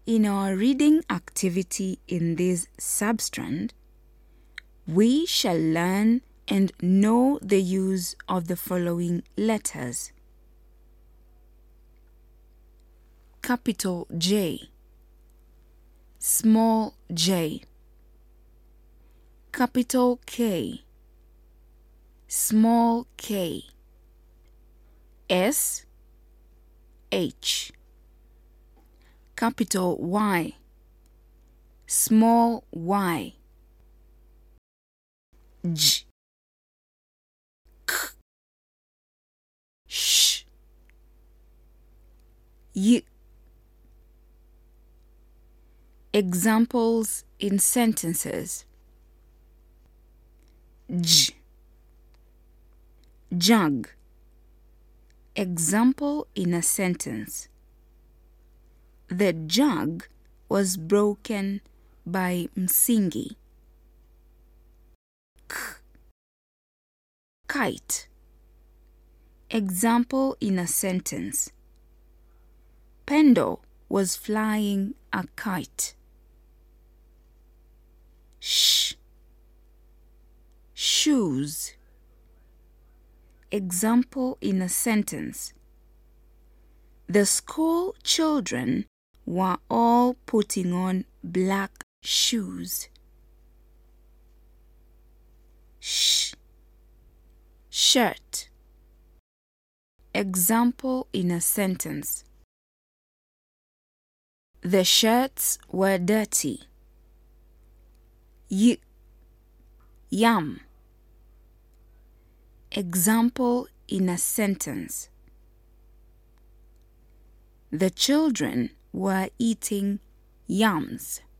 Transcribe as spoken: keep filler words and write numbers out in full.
In our reading activity in this substrand, we shall learn and know the use of the following letters. Capital J, small j. Capital K, small k. S, H. Capital Y, small y. J, K, Sh, Y. Examples in sentences. J, jug. Example in a sentence. The jug was broken by Msingi. K, kite. Example in a sentence. Pendo was flying a kite. Sh, shoes. Example in a sentence. The school children were all putting on black shoes. Sh, shirt. Example in a sentence. The shirts were dirty. Y, yum. Example in a sentence. The children were eating yams.